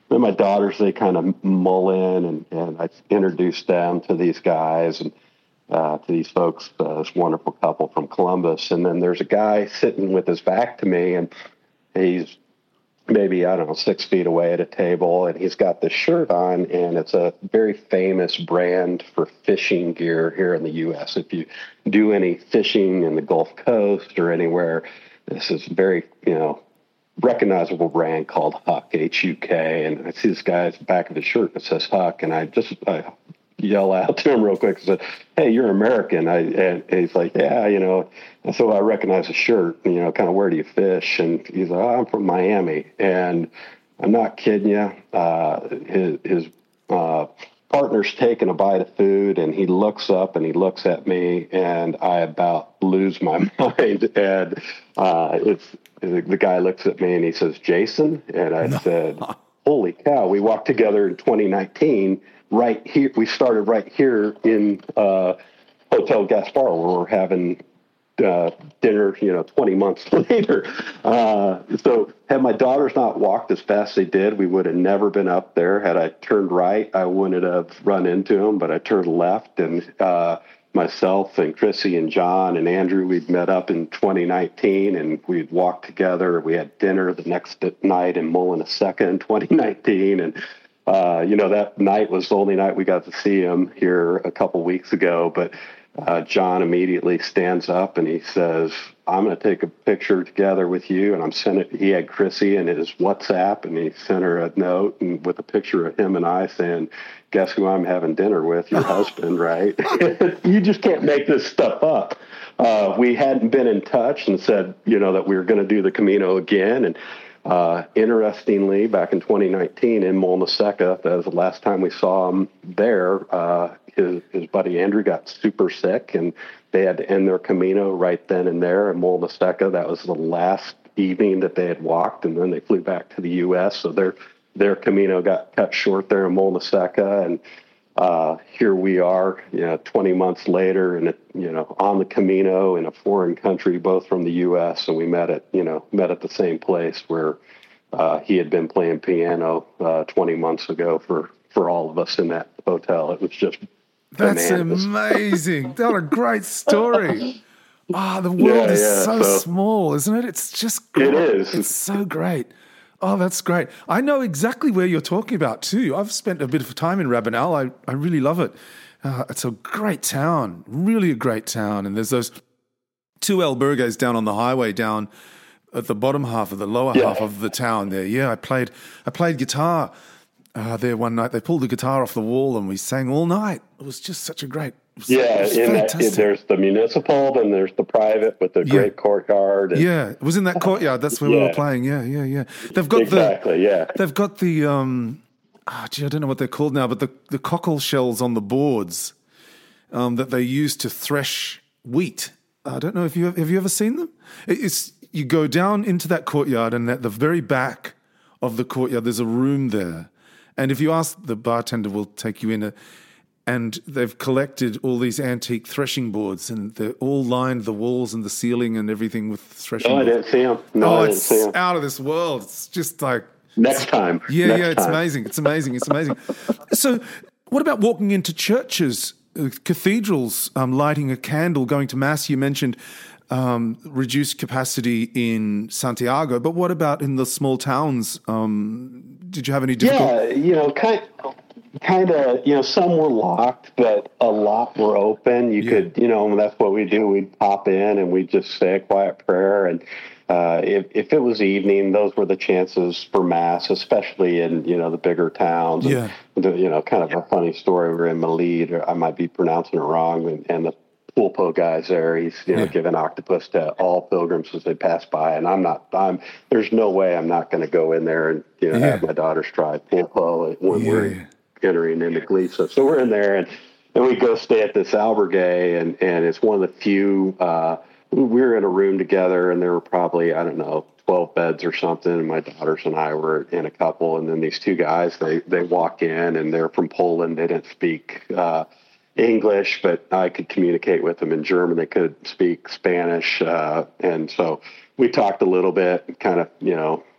then my daughters, they kind of mull in, and, and I introduced them to these guys and uh, to these folks, uh, this wonderful couple from Columbus. And then there's a guy sitting with his back to me, and he's maybe, I don't know, six feet away at a table, and he's got this shirt on, and it's a very famous brand for fishing gear here in the U S. If you do any fishing in the Gulf Coast or anywhere, this is very, you know, recognizable brand called Huck, H U K. And I see this guy's back of his shirt that says Huck, and I just I yell out to him real quick and said, "Hey, you're American." I, and he's like, "Yeah, you know." And so I recognize the shirt, and, you know, kind of, "Where do you fish?" And he's like, "Oh, I'm from Miami." And I'm not kidding you. Uh, his his uh, partner's taking a bite of food, and he looks up and he looks at me, and I about lose my mind. And uh, it's the guy looks at me and he says, "Jason?" And I said, "Holy cow, we walked together in twenty nineteen right here. We started right here in uh, Hotel Gaspar, where we're having uh, dinner, you know, twenty months later." Uh, so had my daughters not walked as fast as they did, we would have never been up there. Had I turned right, I wouldn't have run into them, but I turned left, and uh, myself and Chrissy and John and Andrew, we'd met up in twenty nineteen, and we'd walked together. We had dinner the next night in Molinasecca in twenty nineteen. And, uh, you know, that night was the only night we got to see him here a couple weeks ago. But uh, John immediately stands up and he says, "I'm going to take a picture together with you." And I'm sending it. He had Chrissy in his WhatsApp, and he sent her a note and with a picture of him and I saying, "Guess who I'm having dinner with? Your husband," right? You just can't make this stuff up. Uh, we hadn't been in touch and said, you know, that we were going to do the Camino again. And uh, interestingly, back in twenty nineteen in Molinasecca, that was the last time we saw him there. Uh, his, his buddy Andrew got super sick, and they had to end their Camino right then and there in Molinasecca. That was the last evening that they had walked, and then they flew back to the U S. So their their Camino got cut short there in Molinasecca, and uh, here we are, you know, twenty months later, and you know, on the Camino in a foreign country, both from the U S. And we met at, you know, met at the same place where uh, he had been playing piano uh, twenty months ago for for all of us in that hotel. It was just that's bananas. Amazing. What a great story. Ah, oh, the world yeah, is yeah, so, so small, isn't it? It's just great. It is. It's so great. Oh, that's great. I know exactly where you're talking about too. I've spent a bit of time in Rabanal. I, I really love it. Uh, it's a great town, really a great town. And there's those two albergues down on the highway down at the bottom half of the lower yeah. half of the town there. Yeah, I played I played guitar uh, there one night. They pulled the guitar off the wall and we sang all night. It was just such a great Yeah, in that, in, there's the municipal, then there's the private with the yeah. great courtyard. And, yeah, it was in that courtyard. That's where yeah. we were playing. Yeah, yeah, yeah. They've got exactly, the yeah. They've got the um, oh, gee, I don't know what they're called now, but the the cockle shells on the boards um, that they use to thresh wheat. I don't know if you have, have you ever seen them. It's you go down into that courtyard, and at the very back of the courtyard, there's a room there, and if you ask, the bartender will take you in a. And they've collected all these antique threshing boards, and they're all lined the walls and the ceiling and everything with threshing boards. No, I didn't see them. No, oh, I didn't it's see them. Out of this world. It's just like... Next time. Yeah, Next yeah, it's time. amazing. It's amazing. It's amazing. So what about walking into churches, uh, cathedrals, um, lighting a candle, going to Mass? You mentioned um, reduced capacity in Santiago, but what about in the small towns? Um, did you have any difficulty? Yeah, you know, kind of... Kind of, you know, some were locked, but a lot were open. You yeah. could, you know, that's what we do. We'd pop in and we'd just say a quiet prayer. And uh, if, if it was evening, those were the chances for Mass, especially in, you know, the bigger towns. Yeah. And, you know, kind of a funny story. We were in Malid, or I might be pronouncing it wrong, and, and the Pulpo guy's there. He's, you know, yeah. giving octopus to all pilgrims as they pass by. And I'm not, I'm, there's no way I'm not going to go in there and, you know, yeah. have my daughters try Pulpo when yeah. we're entering into Glisa. So we're in there, and then we go stay at this albergue, and, and it's one of the few, uh, we were in a room together, and there were probably, I don't know, twelve beds or something, and my daughters and I were in a couple, and then these two guys, they, they walk in, and they're from Poland. They didn't speak uh, English, but I could communicate with them in German. They could speak Spanish, uh, and so we talked a little bit, kind of, you know,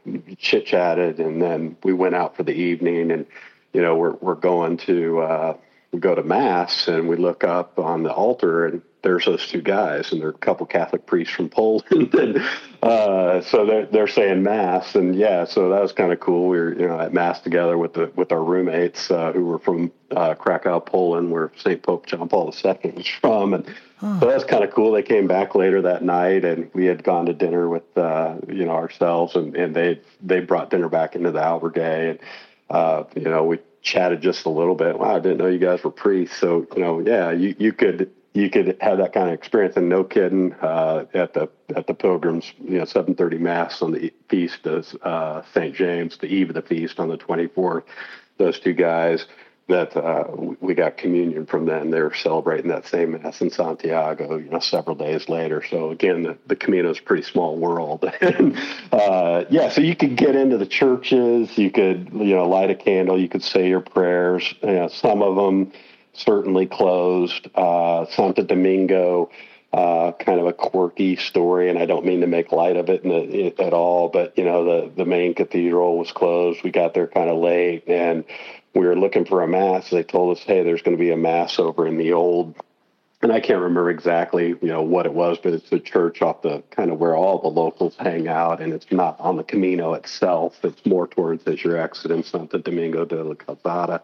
chit chatted, and then we went out for the evening, and, you know, we're, we're going to, uh, we go to mass, and we look up on the altar, and there's those two guys, and they're a couple Catholic priests from Poland. And uh, so they're, they're saying mass. And yeah, so that was kind of cool. We were, you know, at mass together with the, with our roommates uh, who were from uh, Krakow, Poland, where Saint Pope John Paul the Second was from. And huh. so that was kind of cool. They came back later that night, and we had gone to dinner with, uh, you know, ourselves, and, and they, they brought dinner back into the albergue. And, uh, you know, we chatted just a little bit. Wow, I didn't know you guys were priests. So, you know, yeah, you, you could, you could have that kind of experience, and no kidding, uh, at the, at the Pilgrims, you know, seven thirty mass on the feast of, uh, Saint James, the eve of the feast on the twenty-fourth, those two guys that, uh, we got communion from them. They were celebrating that same mass in Santiago, you know, several days later. So again, the, the Camino is a pretty small world. and, uh, yeah, so you could get into the churches, you could, you know, light a candle, you could say your prayers. You know, some of them certainly closed. Uh, Santo Domingo, uh, kind of a quirky story, and I don't mean to make light of it, in the, at all, but, you know, the, the main cathedral was closed. We got there kind of late, and we were looking for a mass. They told us, hey, there's going to be a mass over in the old, and I can't remember exactly, you know, what it was, but it's a church off the kind of where all the locals hang out, and it's not on the Camino itself. It's more towards as you're exiting Santo Domingo de la Calzada.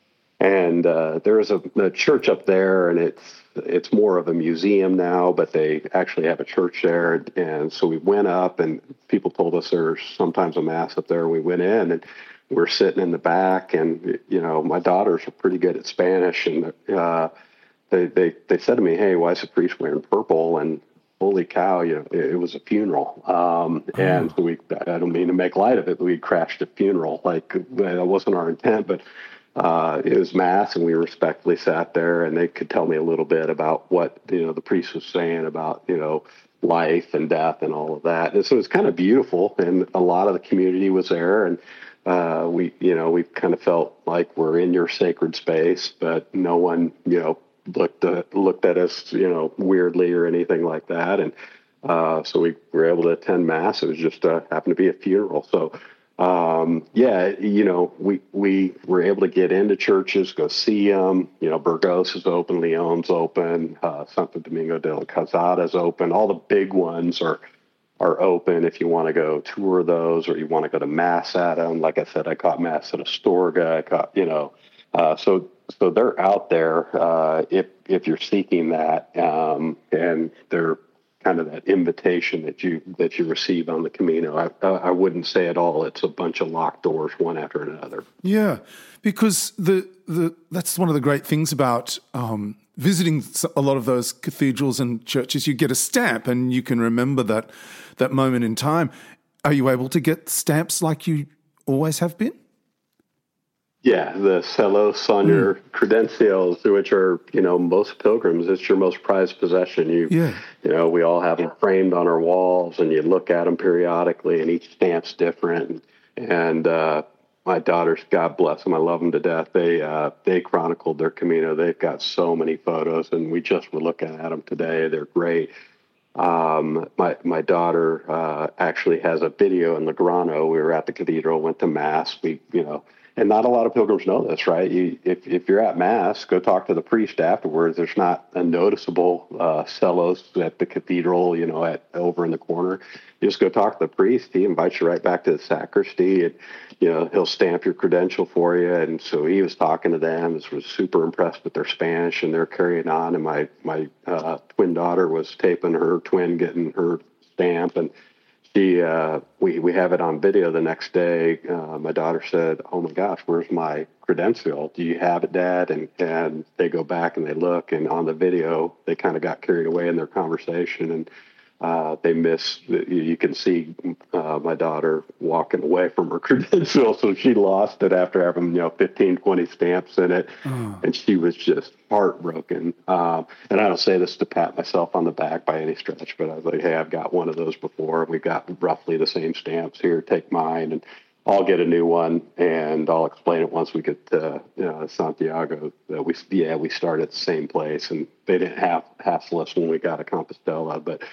And uh, there is a, a church up there, and it's it's more of a museum now, but they actually have a church there. And so we went up, and people told us there's sometimes a mass up there. We went in, and we're sitting in the back, and, you know, my daughters are pretty good at Spanish, and uh, they, they, they said to me, hey, why is the priest wearing purple? And holy cow, you know, it, it was a funeral. Um, oh. And so we, I don't mean to make light of it, but we crashed a funeral. Like, that wasn't our intent, but Uh, it was mass, and we respectfully sat there, and they could tell me a little bit about what, you know, the priest was saying about, you know, life and death and all of that. And so it was kind of beautiful, and a lot of the community was there, and uh, we, you know, we kind of felt like we're in your sacred space, but no one, you know, looked at, looked at us, you know, weirdly or anything like that. And uh, so we were able to attend mass. It was just uh, happened to be a funeral. So Um, yeah, you know, we, we were able to get into churches, go see them. You know, Burgos is open, Leon's open, uh, Santo Domingo de la Calzada is open. All the big ones are, are open if you want to go tour those, or you want to go to mass at them. Like I said, I caught mass at Astorga. I caught, you know, uh, so, so they're out there, uh, if, if you're seeking that, um, and they're kind of that invitation that you that you receive on the Camino. I, I wouldn't say at all it's a bunch of locked doors one after another. Yeah, because the the that's one of the great things about um, visiting a lot of those cathedrals and churches. You get a stamp, and you can remember that that moment in time. Are you able to get stamps like you always have been? Yeah, the celos on mm. your credenzials, which are, you know, most pilgrims, it's your most prized possession. You, yeah. you know, we all have them framed on our walls, and you look at them periodically, and each stamp's different. And uh, my daughters, God bless them, I love them to death. They uh, they chronicled their Camino. They've got so many photos, and we just were looking at them today. They're great. Um, my my daughter uh, actually has a video in Legrano. We were at the cathedral, went to mass. We, you know. And not a lot of pilgrims know this, right? You, if if you're at mass, go talk to the priest afterwards. There's not a noticeable uh, celos at the cathedral, you know, at over in the corner. You just go talk to the priest. He invites you right back to the sacristy, and, you know, he'll stamp your credential for you. And so he was talking to them. Was super impressed with their Spanish, and they're carrying on. And my my uh, twin daughter was taping her twin, getting her stamp, and She, uh, we, we have it on video the next day. Uh, my daughter said, oh my gosh, where's my credential? Do you have it, Dad? And, and they go back and they look, and on the video, they kind of got carried away in their conversation, and uh, they miss, you can see uh, my daughter walking away from her credential. So she lost it after having, you know, fifteen, twenty stamps in it. Oh. And she was just heartbroken. Um, and I don't say this to pat myself on the back by any stretch, but I was like, hey, I've got one of those before. We've got roughly the same stamps here. Take mine, and I'll get a new one, and I'll explain it once we get to, you know, Santiago. That we, yeah, we start at the same place, and they didn't have hassle us when we got to Compostela, but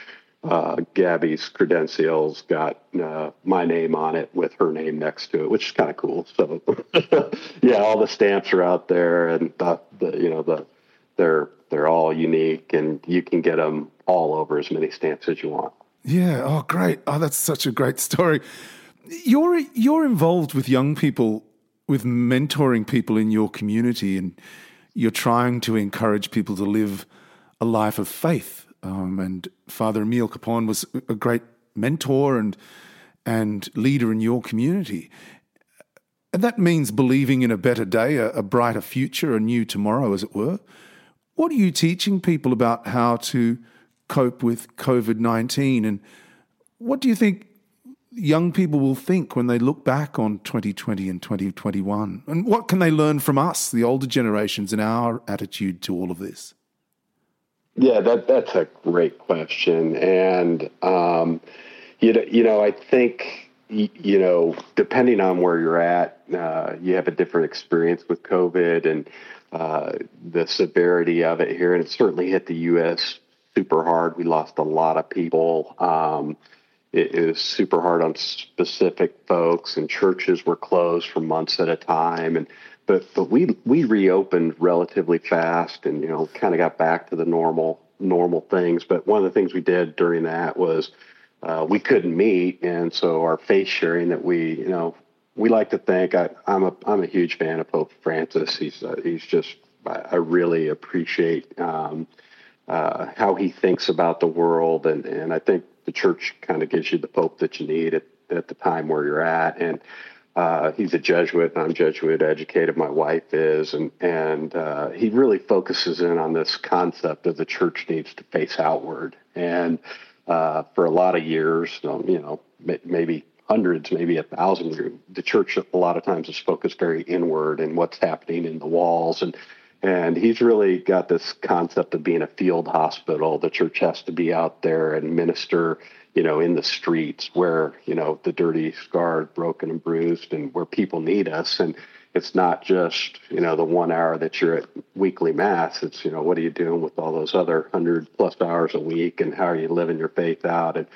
uh, Gabby's credentials got uh, my name on it with her name next to it, which is kind of cool. So yeah, all the stamps are out there, and the, the you know the they're they're all unique, and you can get them all over as many stamps as you want. Yeah. Oh, great. Oh, that's such a great story. You're you're involved with young people, with mentoring people in your community, and you're trying to encourage people to live a life of faith. Um, and Father Emile Capon was a great mentor and and leader in your community. And that means believing in a better day, a, a brighter future, a new tomorrow, as it were. What are you teaching people about how to cope with COVID nineteen? And what do you think young people will think when they look back on twenty twenty and twenty twenty-one? And what can they learn from us, the older generations, and our attitude to all of this? Yeah, that that's a great question. And, um, you know, you know, I think, you know, depending on where you're at, uh, you have a different experience with COVID and uh, the severity of it here. And it certainly hit the U S super hard. We lost a lot of people. Um, it, it was super hard on specific folks, and churches were closed for months at a time. And But but we we reopened relatively fast, and you know kind of got back to the normal normal things. But one of the things we did during that was uh, we couldn't meet, and so our faith sharing that we you know we like to think I, I'm a I'm a huge fan of Pope Francis. He's uh, he's just I, I really appreciate um, uh, how he thinks about the world, and and I think the church kind of gives you the Pope that you need at at the time where you're at, and. Uh, he's a Jesuit, and I'm Jesuit educated. My wife is, and and uh, he really focuses in on this concept of the church needs to face outward. And uh, for a lot of years, um, you know, maybe hundreds, maybe a thousand years, the church a lot of times is focused very inward and what's happening in the walls. And and he's really got this concept of being a field hospital. The church has to be out there and minister, you know, in the streets where, you know, the dirty, scarred, broken, and bruised, and where people need us. And it's not just, you know, the one hour that you're at weekly mass. It's, you know, what are you doing with all those other hundred plus hours a week, and how are you living your faith out? And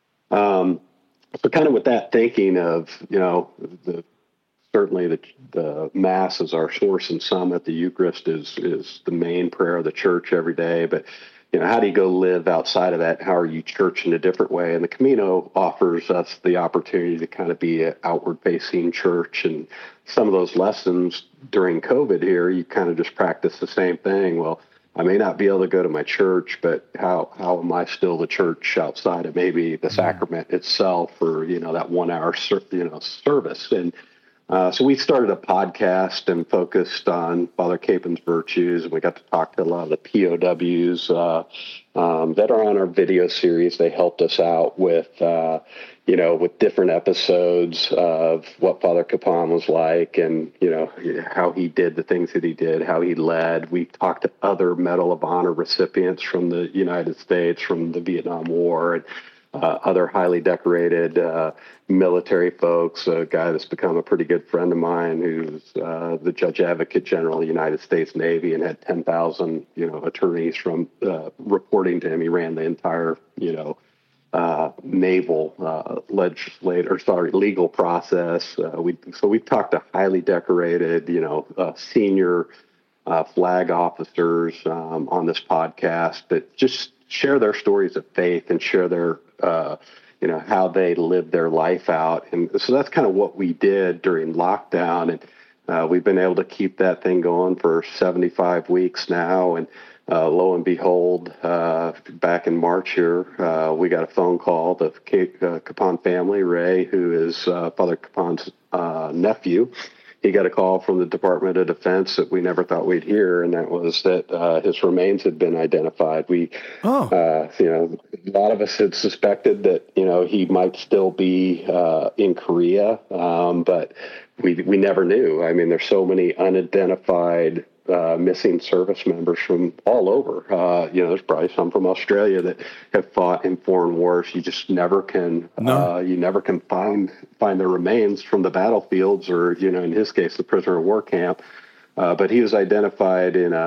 um, so kind of with that thinking of, you know, the certainly the, the mass is our source and summit. The Eucharist is is the main prayer of the church every day. But you know, how do you go live outside of that? How are you church in a different way? And the Camino offers us the opportunity to kind of be an outward-facing church. And some of those lessons during COVID here, you kind of just practice the same thing. Well, I may not be able to go to my church, but how how am I still the church outside of maybe the sacrament itself, or you know that one-hour you know service? And Uh, so we started a podcast and focused on Father Capon's virtues, and we got to talk to a lot of the P O Ws uh, um, that are on our video series. They helped us out with, uh, you know, with different episodes of what Father Capon was like, and you know how he did the things that he did, how he led. We talked to other Medal of Honor recipients from the United States, from the Vietnam War, and Uh, other highly decorated uh, military folks, a guy that's become a pretty good friend of mine who's uh, the Judge Advocate General of the United States Navy and had ten thousand, you know, attorneys from uh, reporting to him. He ran the entire, you know, uh, naval uh, legislative, or sorry, legal process. Uh, we so we've talked to highly decorated, you know, uh, senior uh, flag officers um, on this podcast that just share their stories of faith and share their, uh, you know, how they live their life out. And so that's kind of what we did during lockdown. And uh, we've been able to keep that thing going for seventy-five weeks now. And uh, lo and behold, uh, back in March here, uh, we got a phone call. The Capon family, Ray, who is uh, Father Capon's uh, nephew, he got a call from the Department of Defense that we never thought we'd hear, and that was that uh, his remains had been identified. We, oh. uh, you know, a lot of us had suspected that, you know, he might still be uh, in Korea, um, but we we never knew. I mean, there's so many unidentified uh, missing service members from all over. Uh, you know, there's probably some from Australia that have fought in foreign wars. You just never can, no. uh, you never can find find their remains from the battlefields, or, you know, in his case, the prisoner of war camp. Uh, but he was identified in a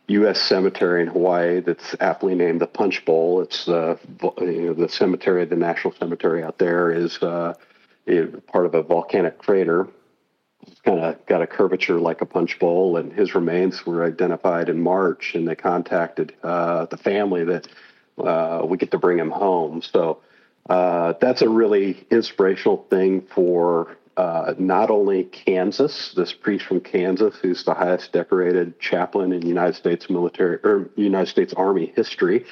U S cemetery in Hawaii that's aptly named the Punch Bowl. It's uh, you know, the cemetery, the national cemetery out there is uh, part of a volcanic crater. It's kind of got a curvature like a punch bowl, and his remains were identified in March, and they contacted uh, the family that uh, we get to bring him home. So uh, that's a really inspirational thing for uh, not only Kansas, this priest from Kansas, who's the highest decorated chaplain in United States military or United States Army history.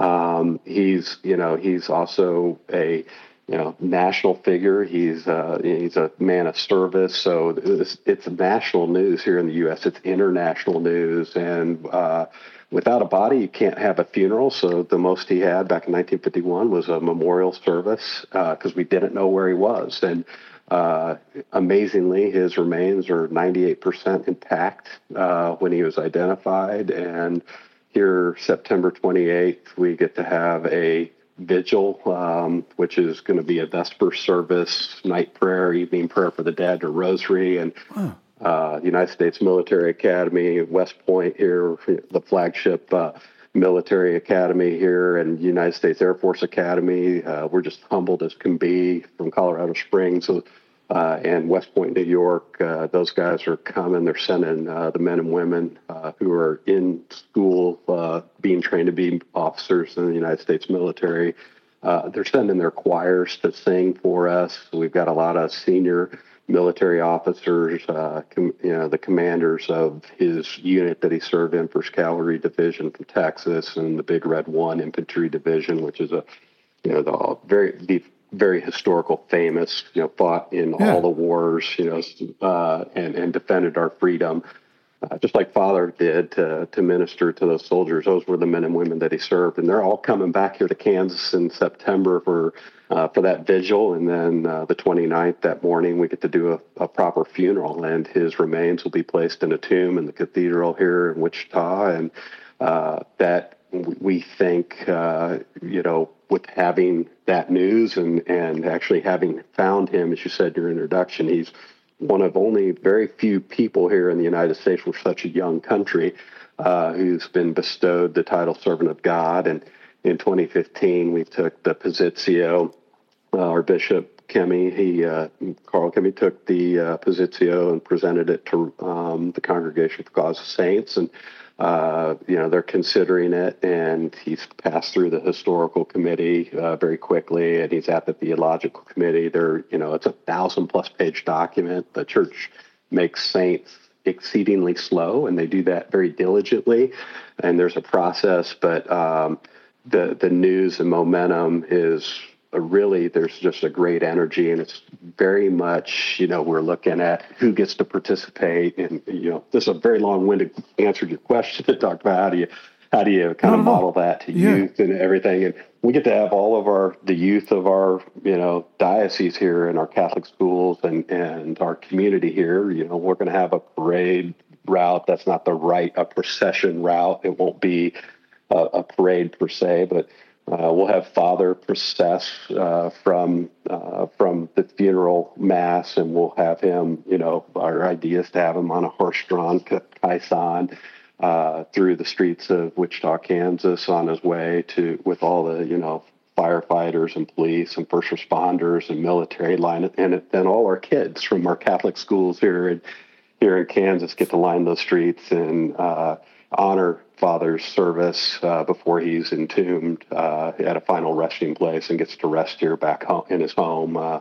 Um, he's, you know, he's also a you know, national figure. He's uh, he's a man of service. So it's, it's national news here in the U S. It's international news. And uh, without a body, you can't have a funeral. So the most he had back in nineteen fifty-one was a memorial service because uh, we didn't know where he was. And uh, amazingly, his remains are ninety-eight percent intact uh, when he was identified. And here, September twenty-eighth, we get to have a vigil, um, which is going to be a Vesper service, night prayer, evening prayer for the dead, or rosary, and huh. uh, United States Military Academy, West Point here, the flagship uh, military academy here, and United States Air Force Academy. Uh, we're just humbled as can be from Colorado Springs uh, and West Point, New York. Uh, those guys are coming. They're sending uh, the men and women uh, who are in school uh, being trained to be officers in the United States military. Uh, they're sending their choirs to sing for us. We've got a lot of senior military officers, uh, com- you know, the commanders of his unit that he served in, First Cavalry Division from Texas, and the Big Red One Infantry Division, which is a, you know, the very the very historical, famous, you know, fought in yeah. all the wars, you know, uh, and, and defended our freedom, uh, just like Father did to, to minister to those soldiers. Those were the men and women that he served. And they're all coming back here to Kansas in September for uh, for that vigil. And then uh, the twenty-ninth, that morning, we get to do a, a proper funeral. And his remains will be placed in a tomb in the cathedral here in Wichita. And uh, that we think, uh, you know, with having that news and, and actually having found him, as you said in your introduction, he's one of only very few people here in the United States, we're such a young country, uh, who's been bestowed the title Servant of God. And in twenty fifteen, we took the Positio, uh, our Bishop Kemme, he, uh, Carl Kemme took the uh, Positio and presented it to um, the Congregation for the Cause of Saints. And Uh, you know, they're considering it, and he's passed through the historical committee uh, very quickly, and he's at the theological committee. They're, you know, it's a thousand plus page document. The church makes saints exceedingly slow, and they do that very diligently. And there's a process, but um, the the news and momentum is a really, there's just a great energy, and it's very much, you know, we're looking at who gets to participate. And, you know, this is a very long-winded answer to your question to talk about how do you, how do you kind of model that to yeah. youth and everything. And we get to have all of our, the youth of our, you know, diocese here in our Catholic schools and, and our community here. You know, we're going to have a parade route. That's not the right, a procession route. It won't be a, a parade per se, but Uh, we'll have Father process uh, from uh, from the funeral mass, and we'll have him, you know, our idea is to have him on a horse-drawn caisson uh, through the streets of Wichita, Kansas, on his way to, with all the, you know, firefighters and police and first responders and military line, and then all our kids from our Catholic schools here in, here in Kansas get to line those streets and uh, honor Father's service uh, before he's entombed uh, at a final resting place and gets to rest here back home in his home uh,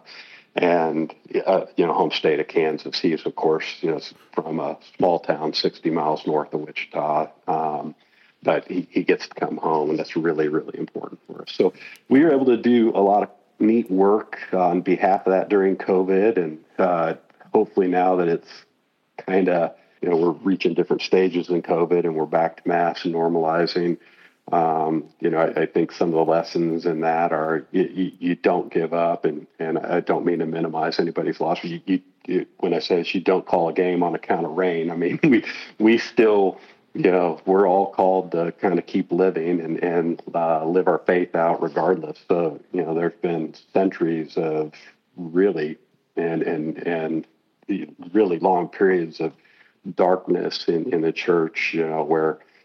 and uh, you know, home state of Kansas. He's, of course, you know, from a small town sixty miles north of Wichita, um, but he, he gets to come home, and that's really, really important for us. So we were able to do a lot of neat work on behalf of that during COVID, and uh, hopefully now that it's kind of, you know, we're reaching different stages in COVID, and we're back to mass and normalizing. Um, you know, I, I think some of the lessons in that are you, you, you don't give up, and, and I don't mean to minimize anybody's loss. You, you, you, when I say this, you don't call a game on account of rain. I mean, we we still, you know, we're all called to kind of keep living and and uh, live our faith out regardless. So, you know, there's been centuries of really and and and really long periods of darkness in, in the church, you know, where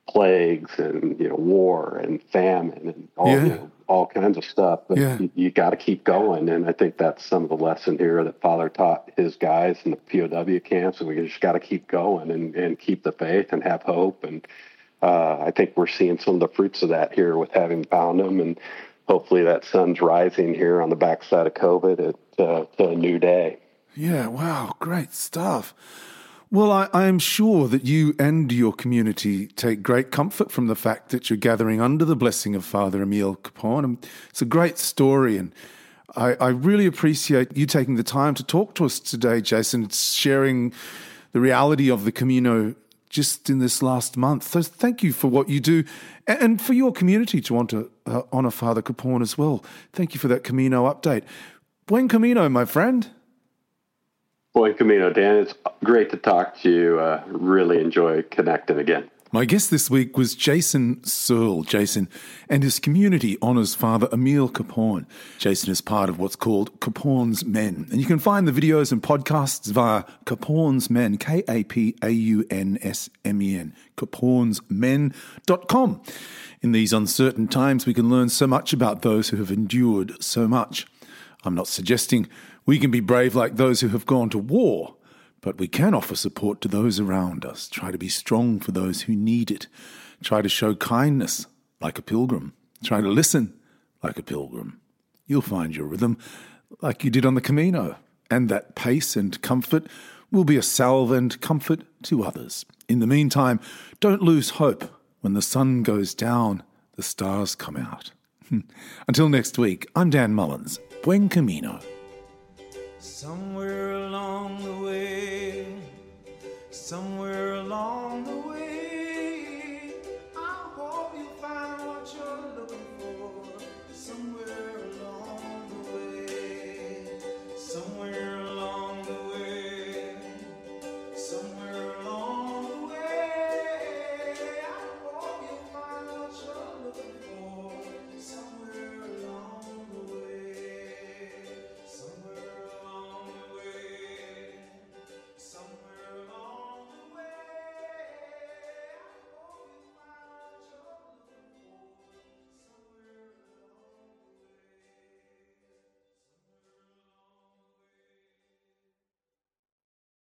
plagues and, you know, war and famine and all, yeah. you know, all kinds of stuff. But yeah. you, you got to keep going. And I think that's some of the lesson here that Father taught his guys in the P O W camps. And we just got to keep going and, and keep the faith and have hope. And uh, I think we're seeing some of the fruits of that here with having found them. And hopefully that sun's rising here on the backside of COVID at, uh, to a new day. Yeah, wow, great stuff. Well, I, I am sure that you and your community take great comfort from the fact that you're gathering under the blessing of Father Emile Capone. And it's a great story, and I, I really appreciate you taking the time to talk to us today, Jason. It's sharing the reality of the Camino just in this last month. So thank you for what you do, and for your community to want to uh, honour Father Capone as well. Thank you for that Camino update. Buen Camino, my friend. Buen Camino, Dan. It's great to talk to you. Uh, really enjoy connecting again. My guest this week was Jason Searle. Jason and his community honours Father Emile Capone. Jason is part of what's called Capone's Men. And you can find the videos and podcasts via Capone's Men, K A P A U N S M E N, capones men dot com. In these uncertain times, we can learn so much about those who have endured so much. I'm not suggesting we can be brave like those who have gone to war, but we can offer support to those around us, try to be strong for those who need it, try to show kindness like a pilgrim, try to listen like a pilgrim. You'll find your rhythm like you did on the Camino, and that pace and comfort will be a salve and comfort to others. In the meantime, don't lose hope. When the sun goes down, the stars come out. Until next week, I'm Dan Mullins. Buen Camino. Somewhere along the way, somewhere